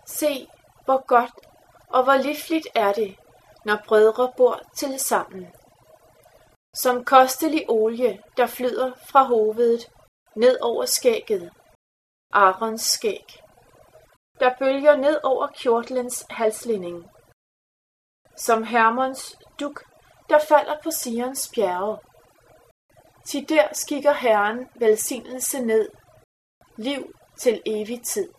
Se, hvor godt og hvor livligt er det, når brødre bor til sammen. Som kostelig olie, der flyder fra hovedet ned over skægget, Arons skæg, der bølger ned over kjortlens halslænding. Som Hermons dug, der falder på Sions bjerge. Til der skikker Herren velsignelse ned, liv til evig tid.